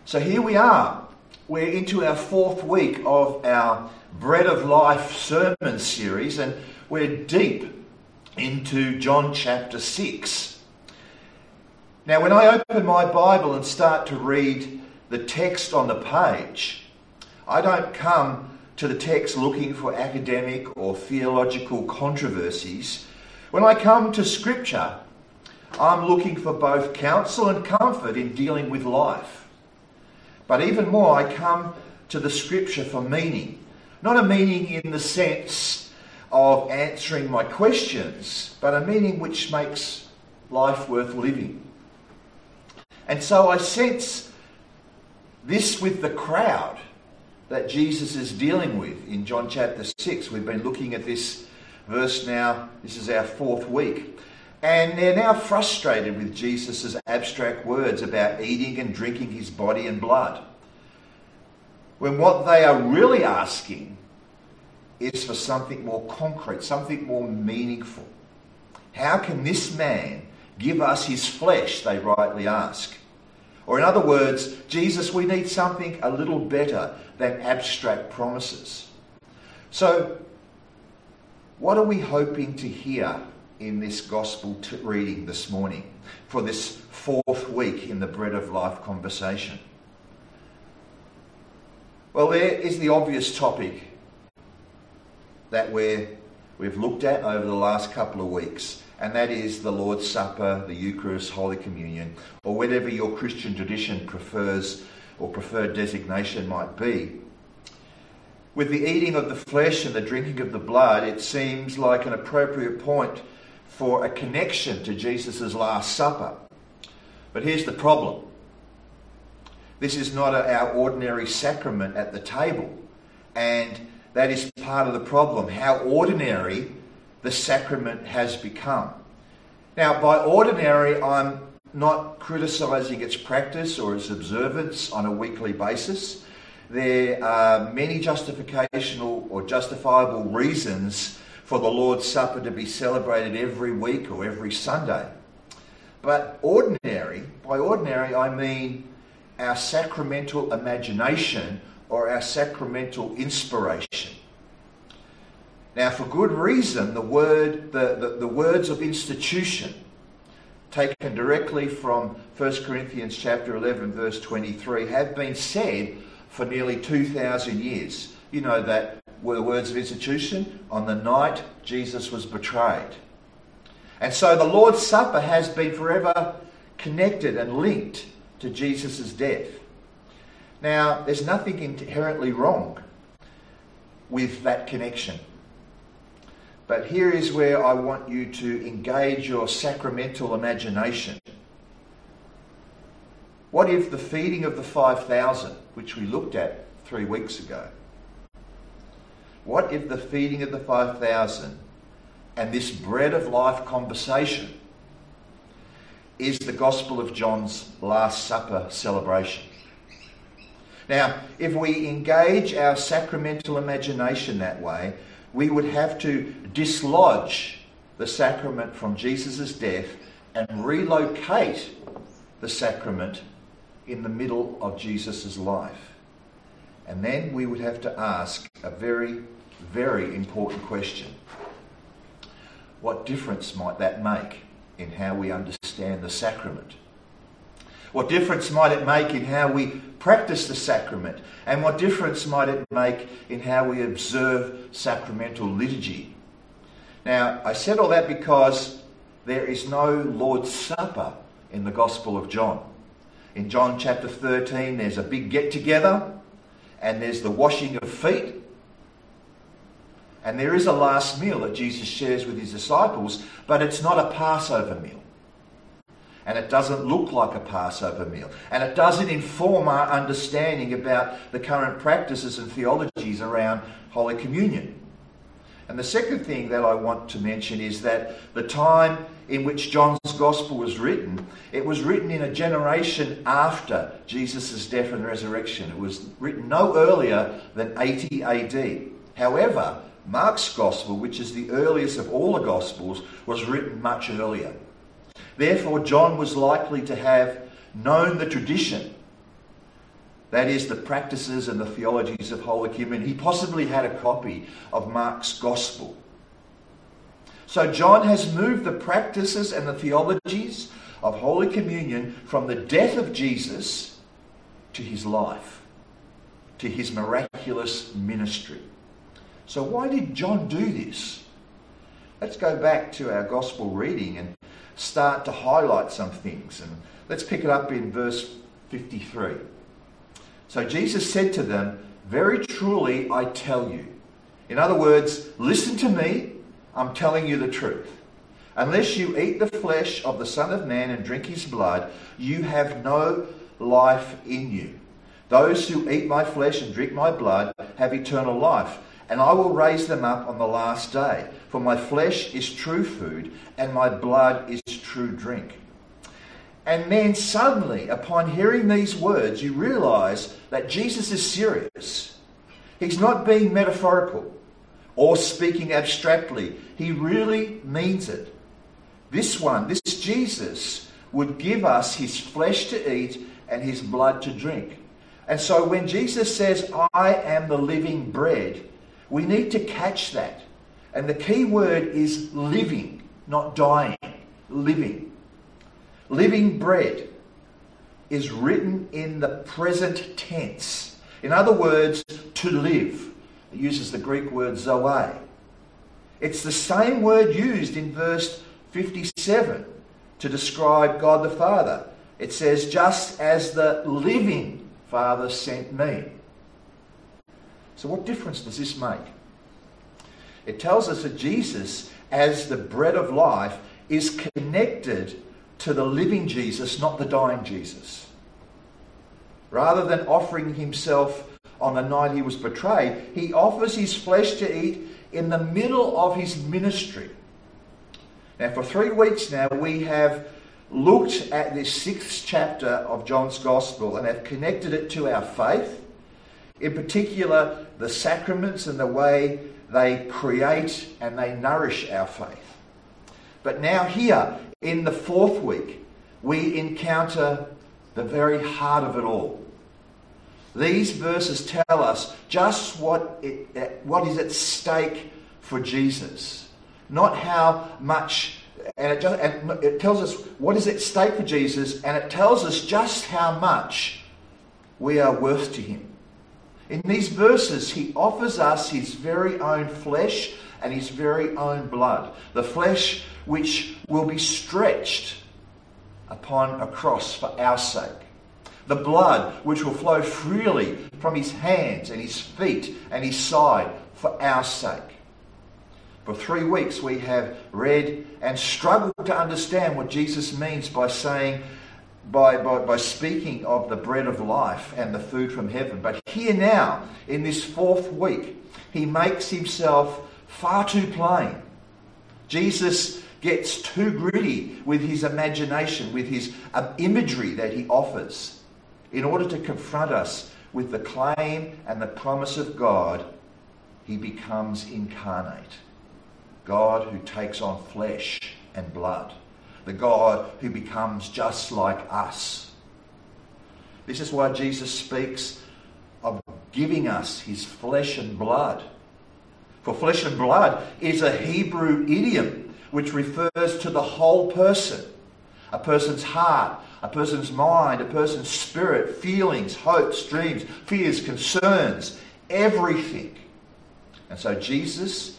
So here we are. We're into our fourth week of our Bread of Life sermon series, and we're deep into John chapter 6. Now, when I open my Bible and start to read the text on the page, I don't come to the text looking for academic or theological controversies. When I come to Scripture, I'm looking for both counsel and comfort in dealing with life. But even more, I come to the Scripture for meaning. Not a meaning in the sense of answering my questions, but a meaning which makes life worth living. And so I sense this with the crowd that Jesus is dealing with in John chapter 6. We've been looking at this verse now. This is our fourth week. And they're now frustrated with Jesus' abstract words about eating and drinking his body and blood, when what they are really asking is for something more concrete, something more meaningful. How can this man give us his flesh, they rightly ask. Or in other words, Jesus, we need something a little better than abstract promises. So, what are we hoping to hear in this gospel reading this morning for this fourth week in the Bread of Life conversation? Well, there is the obvious topic that we've looked at over the last couple of weeks, and that is the Lord's Supper, the Eucharist, Holy Communion, or whatever your Christian tradition prefers or preferred designation might be. With the eating of the flesh and the drinking of the blood, it seems like an appropriate point for a connection to Jesus' Last Supper. But here's the problem. This is not our ordinary sacrament at the table, and that is part of the problem, how ordinary the sacrament has become. Now, by ordinary, I'm not criticising its practice or its observance on a weekly basis. There are many justificational or justifiable reasons for the Lord's Supper to be celebrated every week or every Sunday. But by ordinary I mean our sacramental imagination or our sacramental inspiration. Now, for good reason, the words of institution, taken directly from 1 Corinthians chapter 11, verse 23, have been said for nearly 2,000 years. You know that were the words of institution on the night Jesus was betrayed. And so the Lord's Supper has been forever connected and linked to Jesus' death. Now, there's nothing inherently wrong with that connection. But here is where I want you to engage your sacramental imagination. What if the feeding of the 5,000, which we looked at 3 weeks ago, what if the feeding of the 5,000 and this Bread of Life conversation is the Gospel of John's Last Supper celebration? Now, if we engage our sacramental imagination that way, we would have to dislodge the sacrament from Jesus' death and relocate the sacrament in the middle of Jesus' life. And then we would have to ask a very, very important question. What difference might that make in how we understand the sacrament? What difference might it make in how we practice the sacrament? And what difference might it make in how we observe sacramental liturgy? Now, I said all that because there is no Lord's Supper in the Gospel of John. In John chapter 13, there's a big get-together, and there's the washing of feet, and there is a last meal that Jesus shares with his disciples, but it's not a Passover meal. And it doesn't look like a Passover meal. And it doesn't inform our understanding about the current practices and theologies around Holy Communion. And the second thing that I want to mention is that the time in which John's Gospel was written, it was written in a generation after Jesus' death and resurrection. It was written no earlier than 80 AD. However, Mark's Gospel, which is the earliest of all the Gospels, was written much earlier. Therefore, John was likely to have known the tradition That is, the practices and the theologies of Holy Communion. He possibly had a copy of Mark's Gospel. So John has moved the practices and the theologies of Holy Communion from the death of Jesus to his life, to his miraculous ministry. So why did John do this? Let's go back to our Gospel reading and start to highlight some things. And let's pick it up in verse 53. So Jesus said to them, "Very truly I tell you." In other words, listen to me, I'm telling you the truth. "Unless you eat the flesh of the Son of Man and drink his blood, you have no life in you. Those who eat my flesh and drink my blood have eternal life, and I will raise them up on the last day. For my flesh is true food, and my blood is true drink." And then suddenly, upon hearing these words, you realise that Jesus is serious. He's not being metaphorical or speaking abstractly. He really means it. This Jesus, would give us his flesh to eat and his blood to drink. And so when Jesus says, "I am the living bread," we need to catch that. And the key word is living, not dying. Living. Living bread is written in the present tense. In other words, to live. It uses the Greek word zoe. It's the same word used in verse 57 to describe God the Father. It says, "Just as the living Father sent me." So what difference does this make? It tells us that Jesus, as the bread of life, is connected to the living Jesus, not the dying Jesus. Rather than offering himself on the night he was betrayed, he offers his flesh to eat in the middle of his ministry. Now, for 3 weeks now, we have looked at this 6th chapter of John's Gospel and have connected it to our faith, in particular the sacraments and the way they create and they nourish our faith. But now here, in the 4th week, we encounter the very heart of it all. These verses tell us just what is at stake for Jesus. Not how much, and it tells us what is at stake for Jesus, and it tells us just how much we are worth to him. In these verses, he offers us his very own flesh and his very own blood. The flesh which will be stretched upon a cross for our sake. The blood which will flow freely from his hands and his feet and his side for our sake. For 3 weeks we have read and struggled to understand what Jesus means by saying, by speaking of the bread of life and the food from heaven. But here now, in this 4th week, he makes himself far too plain. Jesus gets too gritty with his imagination, with his imagery that he offers, in order to confront us with the claim and the promise of God. He becomes incarnate. God who takes on flesh and blood. The God who becomes just like us. This is why Jesus speaks of giving us his flesh and blood. For flesh and blood is a Hebrew idiom which refers to the whole person. A person's heart, a person's mind, a person's spirit, feelings, hopes, dreams, fears, concerns, everything. And so Jesus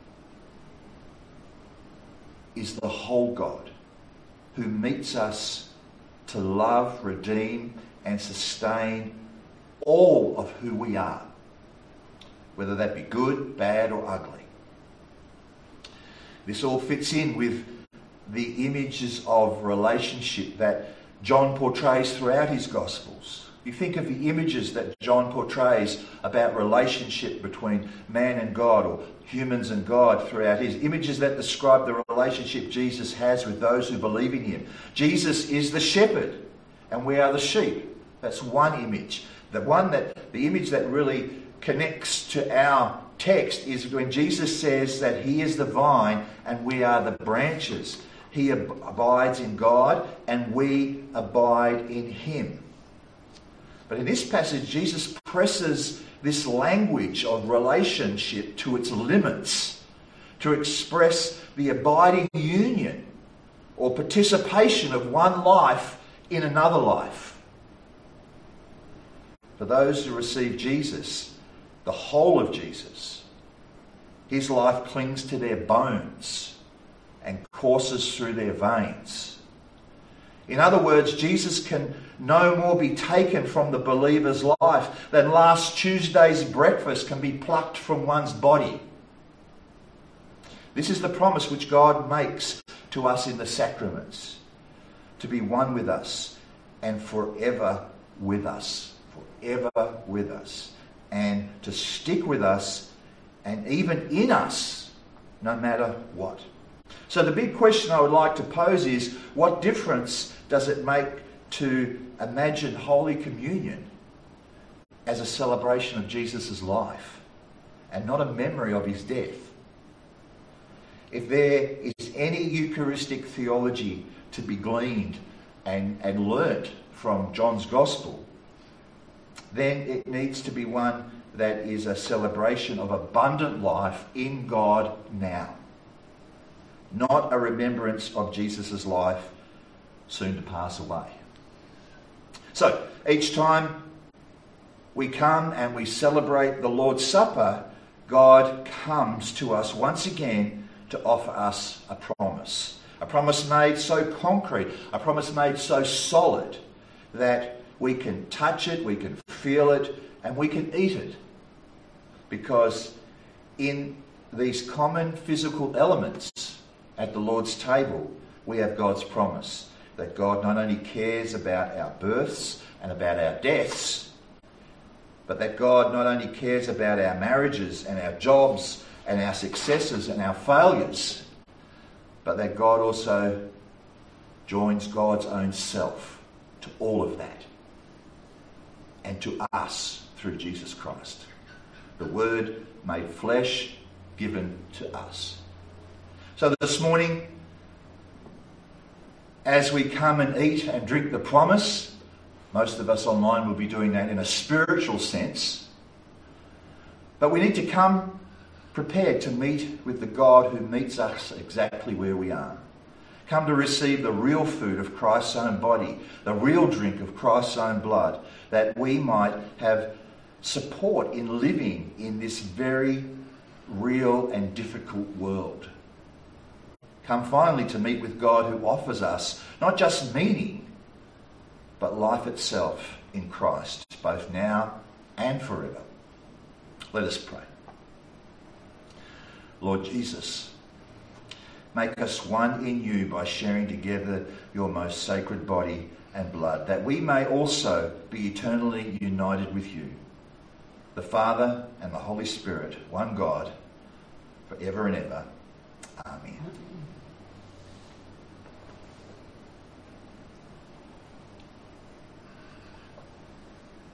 is the whole God who meets us to love, redeem, and sustain all of who we are, whether that be good, bad, or ugly. This all fits in with the images of relationship that John portrays throughout his Gospels. You think of the images that John portrays about relationship between man and God, or humans and God, throughout his images that describe the relationship Jesus has with those who believe in him. Jesus is the shepherd and we are the sheep. That's one image. The image that really connects to our text is when Jesus says that he is the vine and we are the branches. He abides in God and we abide in him. But in this passage, Jesus presses this language of relationship to its limits to express the abiding union or participation of one life in another life. For those who receive Jesus, the whole of Jesus, his life clings to their bones and courses through their veins. In other words, Jesus can no more be taken from the believer's life than last Tuesday's breakfast can be plucked from one's body. This is the promise which God makes to us in the sacraments, to be one with us and forever with us, and to stick with us and even in us, no matter what. So the big question I would like to pose is, what difference does it make to imagine Holy Communion as a celebration of Jesus' life and not a memory of his death? If there is any Eucharistic theology to be gleaned and learnt from John's Gospel, then it needs to be one that is a celebration of abundant life in God now, not a remembrance of Jesus' life soon to pass away. So, each time we come and we celebrate the Lord's Supper, God comes to us once again to offer us a promise made so concrete, a promise made so solid that we can touch it, we can feel it, and we can eat it. Because in these common physical elements at the Lord's table, we have God's promise that God not only cares about our births and about our deaths, but that God not only cares about our marriages and our jobs and our successes and our failures, but that God also joins God's own self to all of that and to us through Jesus Christ, the Word made flesh, given to us. So this morning, as we come and eat and drink the promise, most of us online will be doing that in a spiritual sense, but we need to come prepared to meet with the God who meets us exactly where we are. Come to receive the real food of Christ's own body, the real drink of Christ's own blood, that we might have support in living in this very real and difficult world. Come finally to meet with God who offers us not just meaning, but life itself in Christ, both now and forever. Let us pray. Lord Jesus, make us one in you by sharing together your most sacred body and blood, that we may also be eternally united with you, the Father and the Holy Spirit, one God, forever and ever.